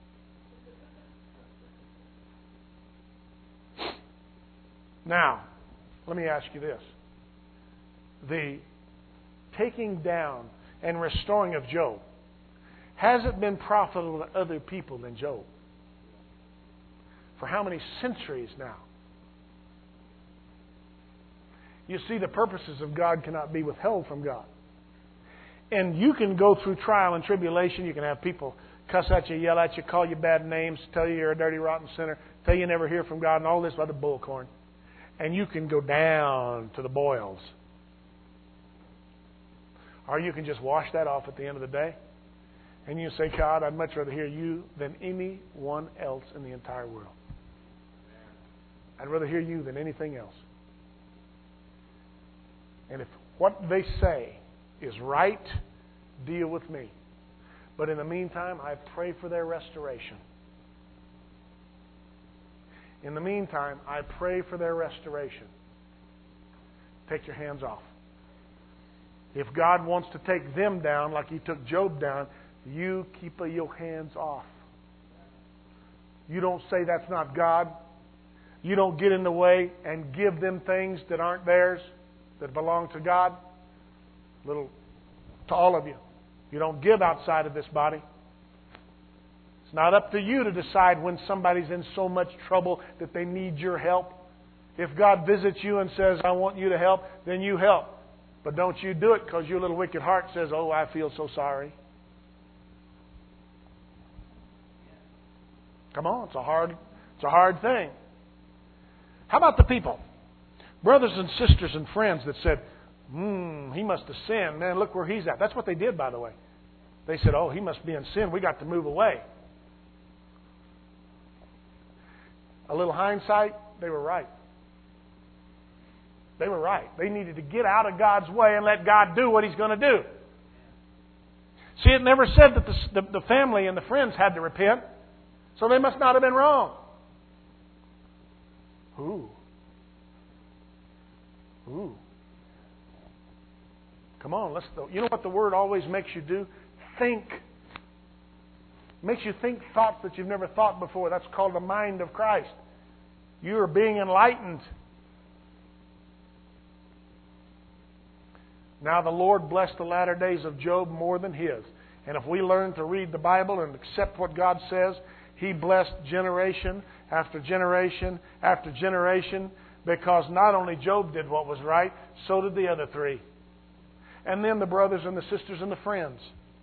Now, let me ask you this. The taking down and restoring of Job, has it been profitable to other people than Job? For how many centuries now? You see, the purposes of God cannot be withheld from God. And you can go through trial and tribulation. You can have people cuss at you, yell at you, call you bad names, tell you you're a dirty, rotten sinner, tell you never hear from God, and all this other bullcorn. And you can go down to the boils. Or you can just wash that off at the end of the day. And you say, God, I'd much rather hear you than anyone else in the entire world. I'd rather hear you than anything else. And if what they say is right, deal with me. But in the meantime, I pray for their restoration. In the meantime, I pray for their restoration. Take your hands off. If God wants to take them down like He took Job down, you keep your hands off. You don't say that's not God. You don't get in the way and give them things that aren't theirs, that belong to God. Little to all of you. You don't give outside of this body. It's not up to you to decide when somebody's in so much trouble that they need your help. If God visits you and says, I want you to help, then you help. But don't you do it because your little wicked heart says, oh, I feel so sorry. Come on, it's a hard, it's a hard thing. How about the people? Brothers and sisters and friends that said, hmm, he must have sinned. Man, look where he's at. That's what they did, by the way. They said, oh, he must be in sin. We got to move away. A little hindsight, they were right. They were right. They needed to get out of God's way and let God do what He's going to do. See, it never said that the, the, the family and the friends had to repent. So they must not have been wrong. Ooh. Ooh. Come on, let's. You know what the Word always makes you do? Think. Makes you think thoughts that you've never thought before. That's called the mind of Christ. You are being enlightened. Now the Lord blessed the latter days of Job more than his. And if we learn to read the Bible and accept what God says, He blessed generation after generation after generation, because not only Job did what was right, so did the other three. And then the brothers and the sisters and the friends.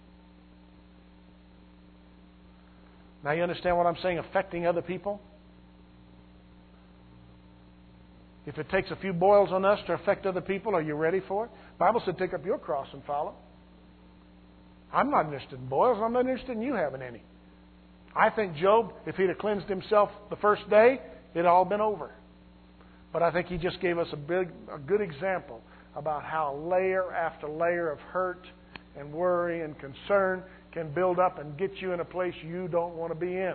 Now you understand what I'm saying? Affecting other people? If it takes a few boils on us to affect other people, are you ready for it? The Bible said, take up your cross and follow. I'm not interested in boils. I'm not interested in you having any. I think Job, if he'd have cleansed himself the first day, it'd all been over. But I think he just gave us a big, a good example about how layer after layer of hurt and worry and concern can build up and get you in a place you don't want to be in.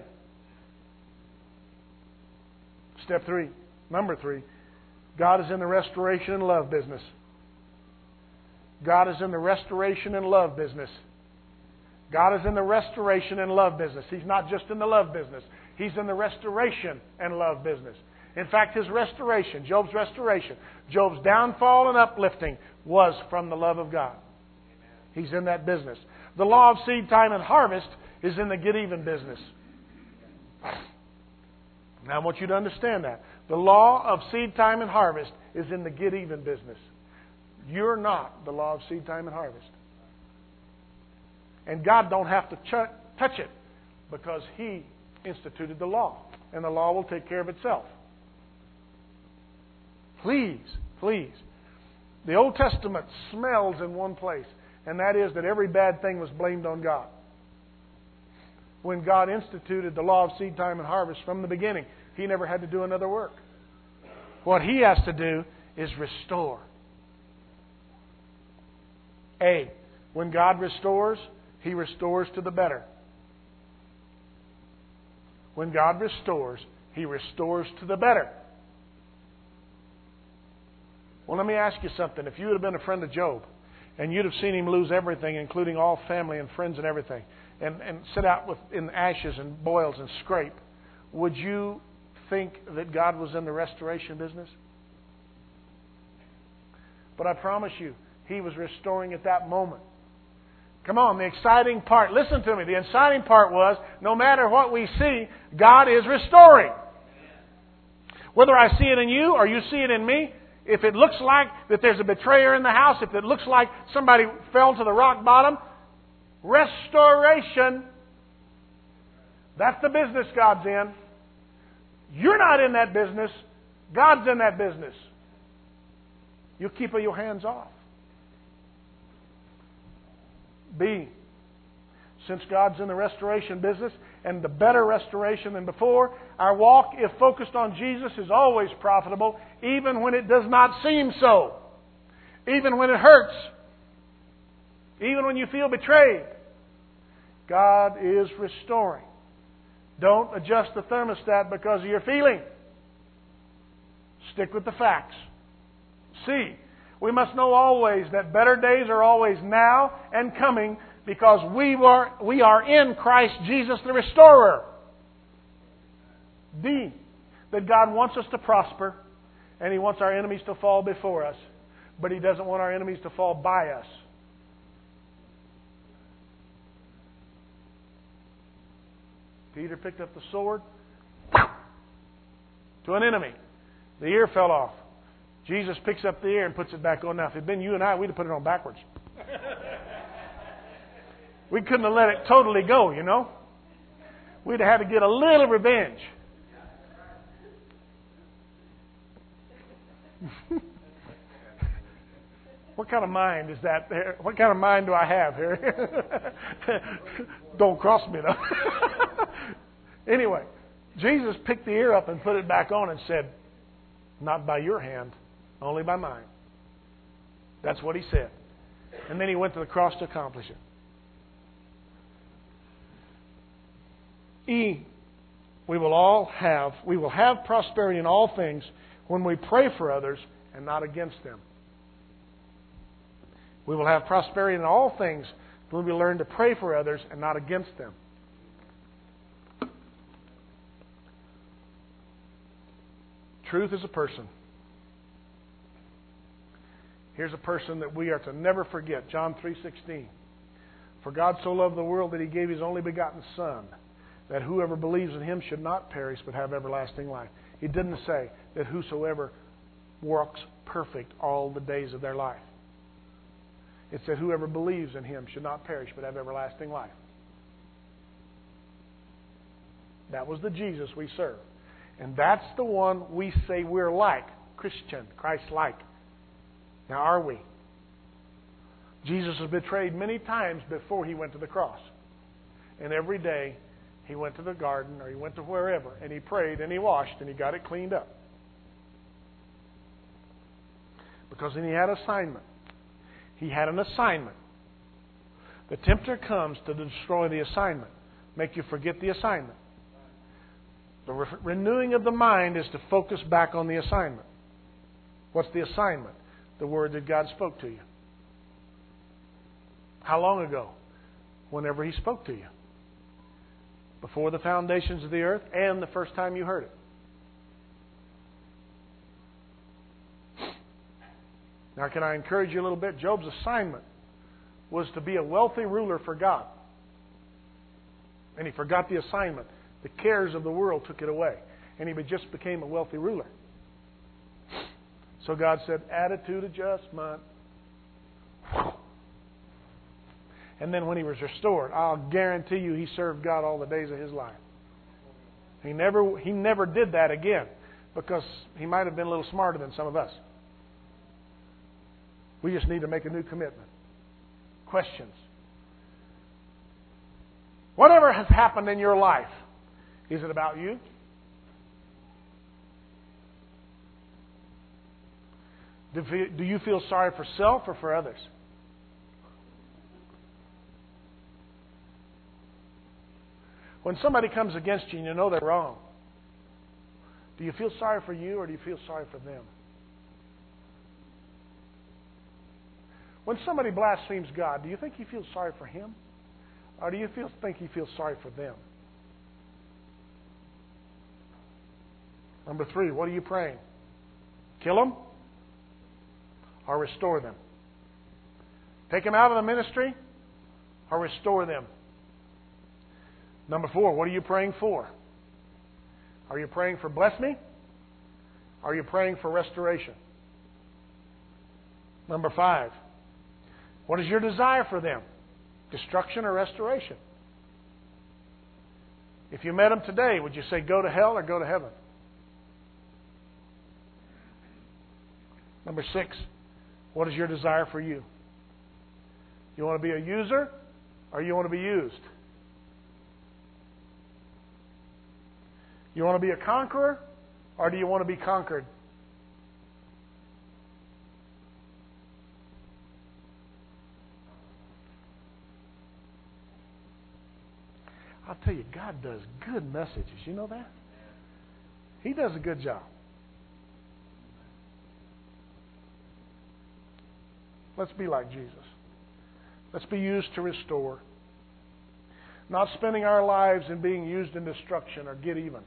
Step three, number three, God is in the restoration and love business. God is in the restoration and love business. God is in the restoration and love business. He's not just in the love business. He's in the restoration and love business. In fact, his restoration, Job's restoration, Job's downfall and uplifting was from the love of God. He's in that business. The law of seed time and harvest is in the get-even business. Now I want you to understand that. The law of seed time and harvest is in the get-even business. You're not the law of seed time and harvest. And God don't have to ch- touch it because He instituted the law. And the law will take care of itself. Please, please. The Old Testament smells in one place. And that is that every bad thing was blamed on God. When God instituted the law of seed time and harvest from the beginning, He never had to do another work. What He has to do is restore. A. When God restores, He restores to the better. When God restores, He restores to the better. Well, let me ask you something. If you would have been a friend of Job, and you'd have seen him lose everything, including all family and friends and everything, and, and sit out with, in ashes and boils and scrape, would you think that God was in the restoration business? But I promise you, He was restoring at that moment. Come on, the exciting part. Listen to me. The exciting part was, no matter what we see, God is restoring. Whether I see it in you or you see it in me, if it looks like that there's a betrayer in the house, if it looks like somebody fell to the rock bottom, restoration. That's the business God's in. You're not in that business. God's in that business. You keep your hands off. B. Since God's in the restoration business, and the better restoration than before, our walk, if focused on Jesus, is always profitable, even when it does not seem so. Even when it hurts. Even when you feel betrayed. God is restoring. Don't adjust the thermostat because of your feeling. Stick with the facts. C. We must know always that better days are always now and coming because we are, we are in Christ Jesus the Restorer. D, that God wants us to prosper and He wants our enemies to fall before us, but He doesn't want our enemies to fall by us. Peter picked up the sword to an enemy. The ear fell off. Jesus picks up the ear and puts it back on. Now, if it had been you and I, we'd have put it on backwards. We couldn't have let it totally go, you know. We'd have had to get a little revenge. What kind of mind is that there? What kind of mind do I have here? Don't cross me, though. Anyway, Jesus picked the ear up and put it back on and said, "Not by your hand, only by mine." That's what He said. And then He went to the cross to accomplish it. E, we will all have, we will have prosperity in all things when we pray for others and not against them. We will have prosperity in all things when we learn to pray for others and not against them. Truth is a person. Here's a person that we are to never forget. John three sixteen. For God so loved the world that He gave His only begotten Son, that whoever believes in Him should not perish but have everlasting life. He didn't say that whosoever walks perfect all the days of their life. It said whoever believes in Him should not perish but have everlasting life. That was the Jesus we serve. And that's the one we say we're like. Christian, Christ-like. Now are we? Jesus was betrayed many times before He went to the cross. And every day He went to the garden or He went to wherever and He prayed and He washed and He got it cleaned up. Because then He had assignment. He had an assignment. The tempter comes to destroy the assignment, make you forget the assignment. The re- renewing of the mind is to focus back on the assignment. What's the assignment? The word that God spoke to you. How long ago? Whenever He spoke to you. Before the foundations of the earth and the first time you heard it. Now, can I encourage you a little bit? Job's assignment was to be a wealthy ruler for God. And he forgot the assignment. The cares of the world took it away. And he just became a wealthy ruler. So God said, attitude adjustment. And then when he was restored, I'll guarantee you he served God all the days of his life. He never, he never did that again because he might have been a little smarter than some of us. We just need to make a new commitment. Questions. Whatever has happened in your life, is it about you? Do you feel sorry for self or for others? When somebody comes against you and you know they're wrong, do you feel sorry for you or do you feel sorry for them? When somebody blasphemes God, do you think you feel sorry for him? Or do you feel, think you feel sorry for them? Number three, what are you praying? Kill them or restore them? Take them out of the ministry or restore them? Number four, what are you praying for? Are you praying for bless me? Or are you praying for restoration? Number five, what is your desire for them? Destruction or restoration? If you met them today, would you say go to hell or go to heaven? Number six, what is your desire for you? You want to be a user or you want to be used? You want to be a conqueror or do you want to be conquered? I'll tell you, God does good messages. You know that? He does a good job. Let's be like Jesus. Let's be used to restore. Not spending our lives in being used in destruction or get even.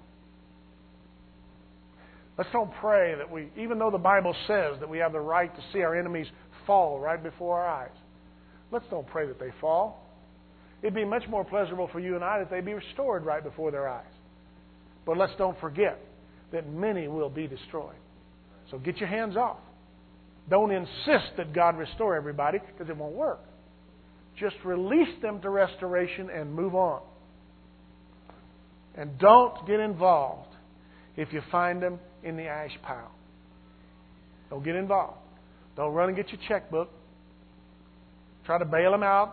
Let's don't pray that we, even though the Bible says that we have the right to see our enemies fall right before our eyes, let's don't pray that they fall. It'd be much more pleasurable for you and I that they be restored right before their eyes. But let's don't forget that many will be destroyed. So get your hands off. Don't insist that God restore everybody, because it won't work. Just release them to restoration and move on. And don't get involved if you find them in the ash pile. Don't get involved. Don't run and get your checkbook. Try to bail them out.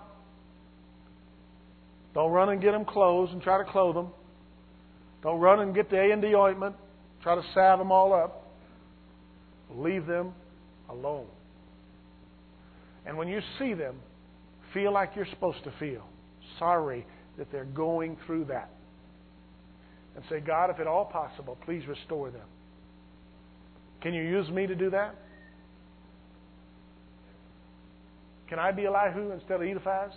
Don't run and get them clothes and try to clothe them. Don't run and get the A and D ointment. Try to salve them all up. Leave them alone. And when you see them, feel like you're supposed to feel. Sorry that they're going through that. And say, God, if at all possible, please restore them. Can you use me to do that? Can I be Elihu instead of Eliphaz?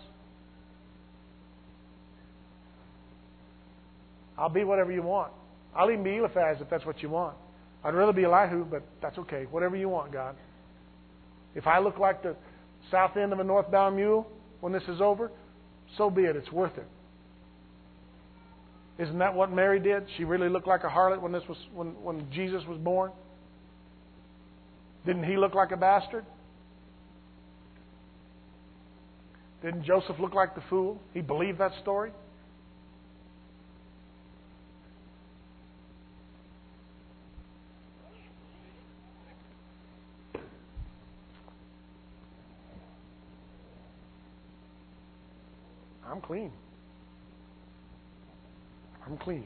I'll be whatever you want. I'll even be Eliphaz if that's what you want. I'd rather be Elihu, but that's okay. Whatever you want, God. If I look like the south end of a northbound mule when this is over, so be it. It's worth it. Isn't that what Mary did? She really looked like a harlot when this was when, when Jesus was born. Didn't he look like a bastard? Didn't Joseph look like the fool? He believed that story. I'm clean. I'm clean.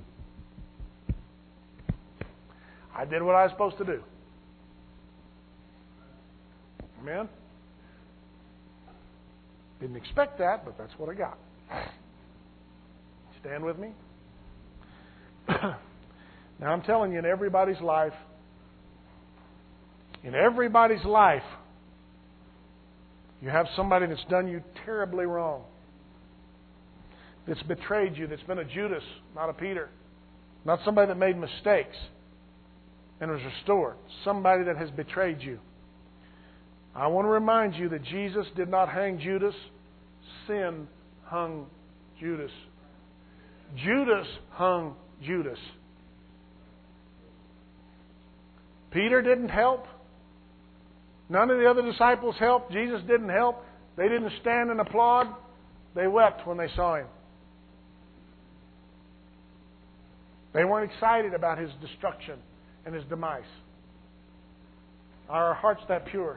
I did what I was supposed to do. Amen? Didn't expect that, but that's what I got. Stand with me? Now I'm telling you, in everybody's life, in everybody's life, you have somebody that's done you terribly wrong. That's betrayed you, that's been a Judas, not a Peter. Not somebody that made mistakes and was restored. Somebody that has betrayed you. I want to remind you that Jesus did not hang Judas. Sin hung Judas. Judas hung Judas. Peter didn't help. None of the other disciples helped. Jesus didn't help. They didn't stand and applaud. They wept when they saw Him. They weren't excited about His destruction and His demise. Are our hearts that pure?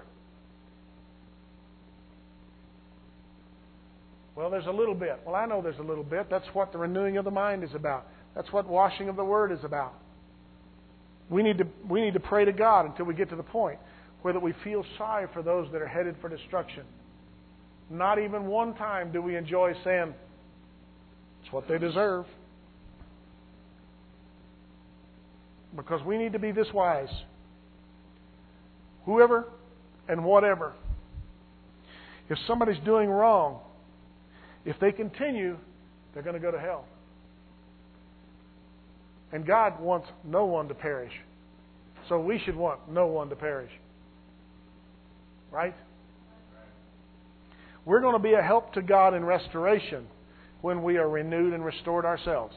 Well, there's a little bit. Well, I know there's a little bit. That's what the renewing of the mind is about. That's what washing of the Word is about. We need to we need to pray to God until we get to the point where that we feel sorry for those that are headed for destruction. Not even one time do we enjoy saying, it's what they deserve. Because we need to be this wise. Whoever and whatever. If somebody's doing wrong, if they continue, they're going to go to hell. And God wants no one to perish. So we should want no one to perish. Right? We're going to be a help to God in restoration when we are renewed and restored ourselves.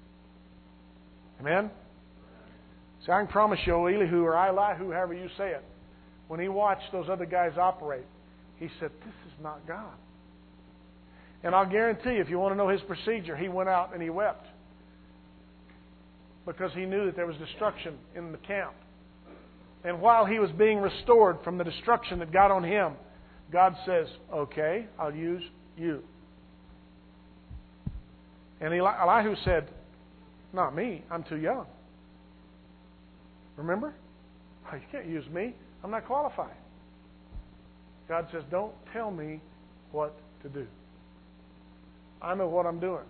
Amen? So I can promise you, Elihu or Elihu, however you say it, when he watched those other guys operate, he said, this is not God. And I'll guarantee you, if you want to know his procedure, he went out and he wept. Because he knew that there was destruction in the camp. And while he was being restored from the destruction that got on him, God says, okay, I'll use you. And Eli- Elihu said, not me, I'm too young. Remember? Oh, you can't use me. I'm not qualified. God says, don't tell me what to do. I know what I'm doing.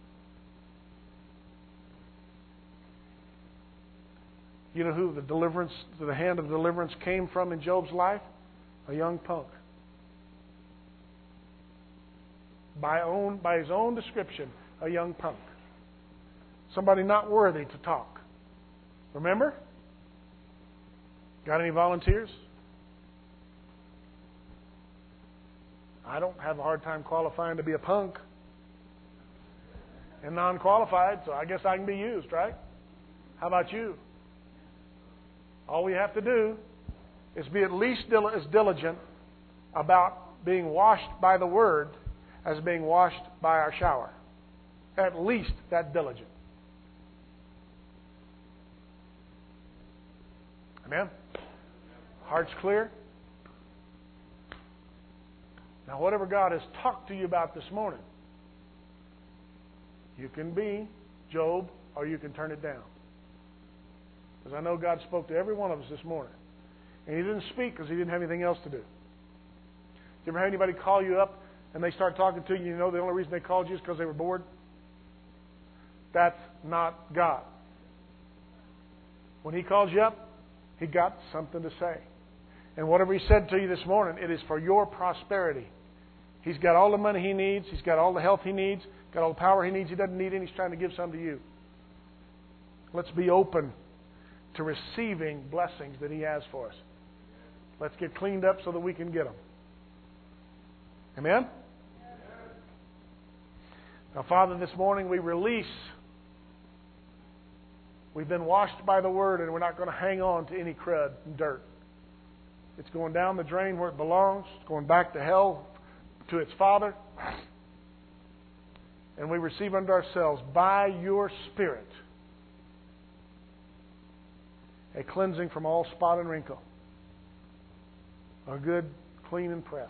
You know who the deliverance, the hand of deliverance came from in Job's life? A young punk. by own by his own description, a young punk. Somebody not worthy to talk. Remember? Got any volunteers? I don't have a hard time qualifying to be a punk. And non-qualified, so I guess I can be used, right? How about you? All we have to do is be at least as diligent about being washed by the Word as being washed by our shower. At least that diligent. Amen? Heart's clear? Now, whatever God has talked to you about this morning, you can be Job or you can turn it down. Because I know God spoke to every one of us this morning. And He didn't speak because He didn't have anything else to do. Did you ever have anybody call you up and they start talking to you and you know the only reason they called you is because they were bored? That's not God. When He calls you up, He got something to say. And whatever He said to you this morning, it is for your prosperity. He's got all the money He needs. He's got all the health He needs. Got all the power He needs. He doesn't need any. He's trying to give some to you. Let's be open to receiving blessings that He has for us. Let's get cleaned up so that we can get them. Amen? Now, Father, this morning we release. We've been washed by the Word and we're not going to hang on to any crud and dirt. It's going down the drain where it belongs. It's going back to hell to its Father. And we receive unto ourselves by Your Spirit a cleansing from all spot and wrinkle. A good, clean and press.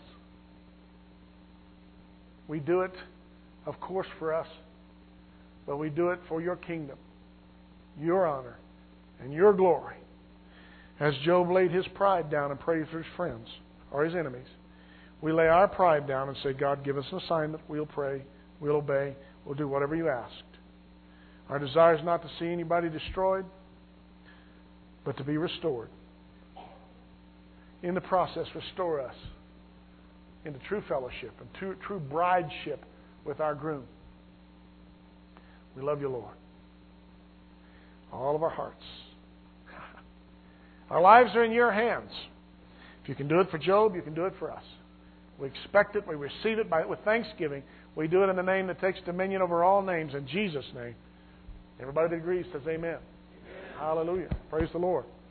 We do it, of course, for us, but we do it for Your kingdom, Your honor, and Your glory. As Job laid his pride down and prayed for his friends or his enemies, we lay our pride down and say, God, give us an assignment. We'll pray. We'll obey. We'll do whatever You asked. Our desire is not to see anybody destroyed, but to be restored. In the process, restore us into true fellowship and true, true brideship with our groom. We love You, Lord. All of our hearts. Our lives are in Your hands. If You can do it for Job, You can do it for us. We expect it. We receive it by, with thanksgiving. We do it in the name that takes dominion over all names, in Jesus' name. Everybody that agrees says amen. Amen. Hallelujah. Praise the Lord.